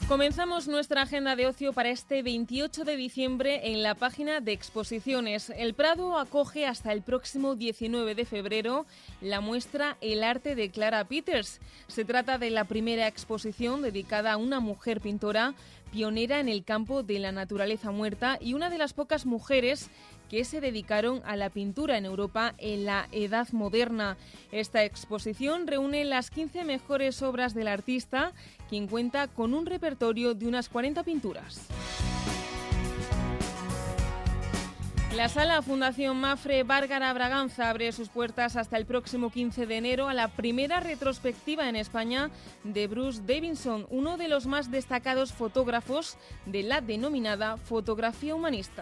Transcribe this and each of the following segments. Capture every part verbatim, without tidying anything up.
Comenzamos nuestra agenda de ocio para este veintiocho de diciembre en la página de exposiciones. El Prado acoge hasta el próximo diecinueve de febrero la muestra El arte de Clara Peters. Se trata de la primera exposición dedicada a una mujer pintora pionera en el campo de la naturaleza muerta y una de las pocas mujeres que se dedicaron a la pintura en Europa en la Edad Moderna. Esta exposición reúne las quince mejores obras del artista, quien cuenta con un repertorio de unas cuarenta pinturas. La Sala Fundación Mafre Bárgara Braganza abre sus puertas hasta el próximo quince de enero a la primera retrospectiva en España de Bruce Davidson, uno de los más destacados fotógrafos de la denominada fotografía humanista.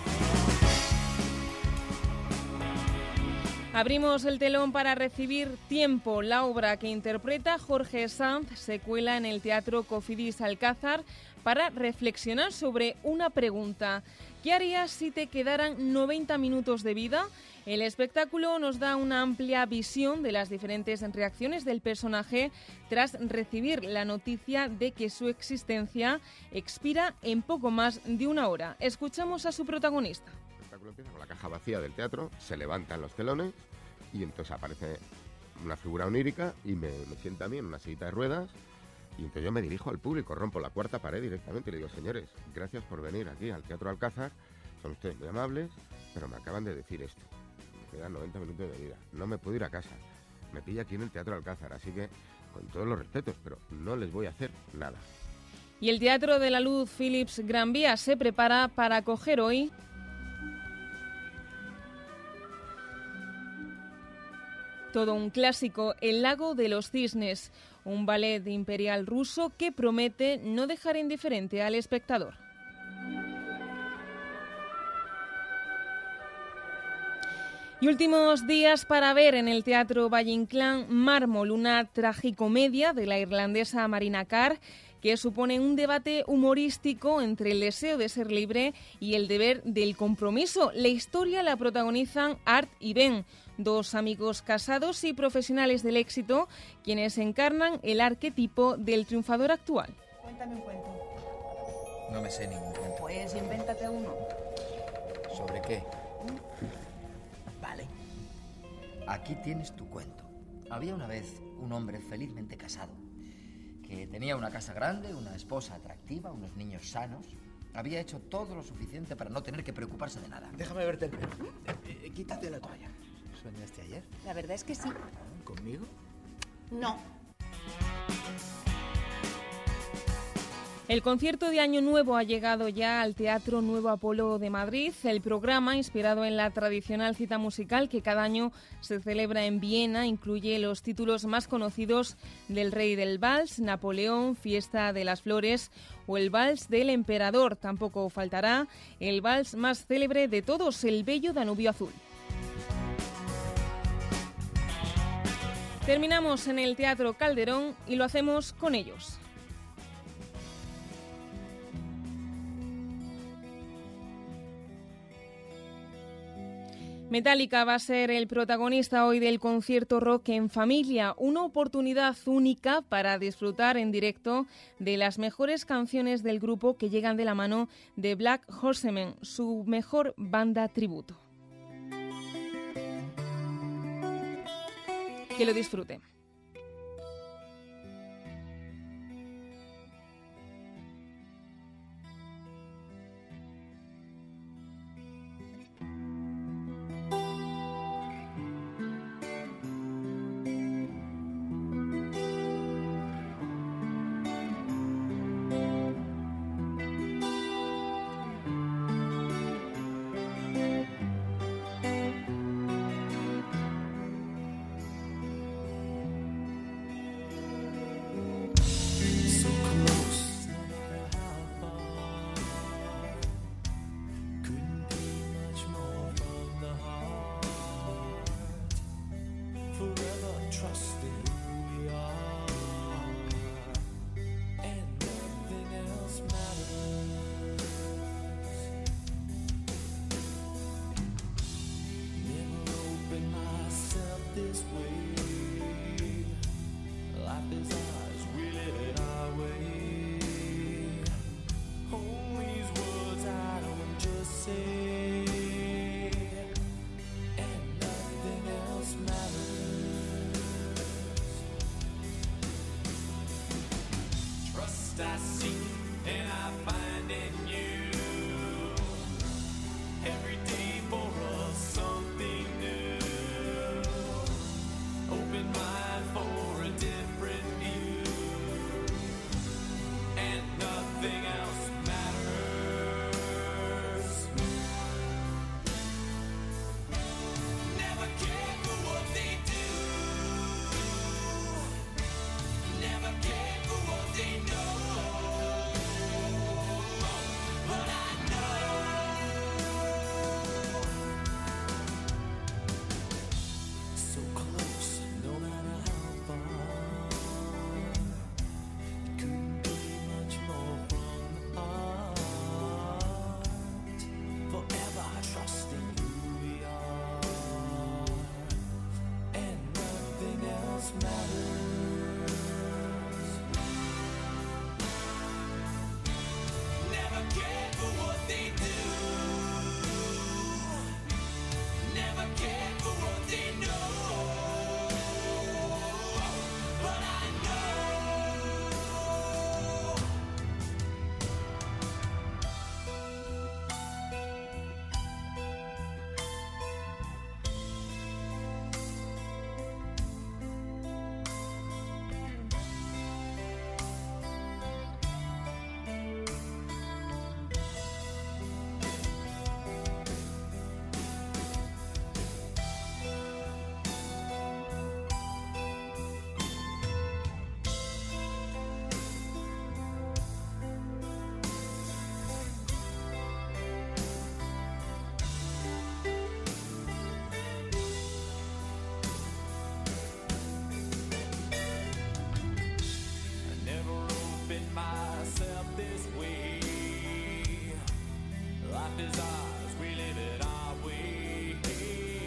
Abrimos el telón para recibir Tiempo, la obra que interpreta Jorge Sanz se cuela en el Teatro Cofidis Alcázar para reflexionar sobre una pregunta. ¿Qué harías si te quedaran noventa minutos de vida? El espectáculo nos da una amplia visión de las diferentes reacciones del personaje tras recibir la noticia de que su existencia expira en poco más de una hora. Escuchamos a su protagonista. El espectáculo empieza con la caja vacía del teatro, se levantan los telones y entonces aparece una figura onírica y me, me sienta a mí en una sillita de ruedas y entonces yo me dirijo al público, rompo la cuarta pared directamente y le digo: señores, gracias por venir aquí al Teatro Alcázar, son ustedes muy amables, pero me acaban de decir esto, me quedan noventa minutos de vida, no me puedo ir a casa, me pilla aquí en el Teatro Alcázar, así que con todos los respetos, pero no les voy a hacer nada. Y el Teatro de la Luz Philips Gran Vía se prepara para acoger hoy todo un clásico, El lago de los cisnes, un ballet imperial ruso que promete no dejar indiferente al espectador. Y últimos días para ver en el Teatro Valle Inclán Mármol, una tragicomedia de la irlandesa Marina Carr, que supone un debate humorístico entre el deseo de ser libre y el deber del compromiso. La historia la protagonizan Art y Ben, dos amigos casados y profesionales del éxito, quienes encarnan el arquetipo del triunfador actual. Cuéntame un cuento. No me sé ningún cuento. Pues invéntate uno. ¿Sobre qué? ¿Mm? Vale. Aquí tienes tu cuento. Había una vez un hombre felizmente casado, que tenía una casa grande, una esposa atractiva, unos niños sanos. Había hecho todo lo suficiente para no tener que preocuparse de nada. Déjame verte el pelo. Eh, eh, quítate la toalla. ¿Soñaste ayer? La verdad es que sí. ¿Conmigo? No. El concierto de Año Nuevo ha llegado ya al Teatro Nuevo Apolo de Madrid. El programa, inspirado en la tradicional cita musical que cada año se celebra en Viena, incluye los títulos más conocidos del Rey del Vals, Napoleón, Fiesta de las Flores o el Vals del Emperador. Tampoco faltará el vals más célebre de todos, el Bello Danubio Azul. Terminamos en el Teatro Calderón y lo hacemos con ellos. Metallica va a ser el protagonista hoy del concierto Rock en Familia, una oportunidad única para disfrutar en directo de las mejores canciones del grupo que llegan de la mano de Black Horsemen, su mejor banda tributo. Que lo disfruten. First I seek and I find in you. Every day for us something new. Open mind for a different view. And nothing else matters. Never care for what they do. Never care for what they know. But I so close, no matter how far. Couldn't be much more from the heart. Forever trusting who we are, and nothing else matters. Never care for what they do. Never care for what they know. But I know. I never opened myself this way. Life is ours, we live it our way.